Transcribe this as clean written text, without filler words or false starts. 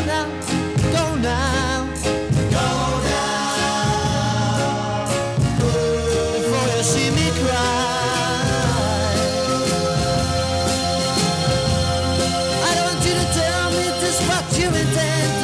now, go now, go now, before you see me cry. I don't want you to tell me just what you intend.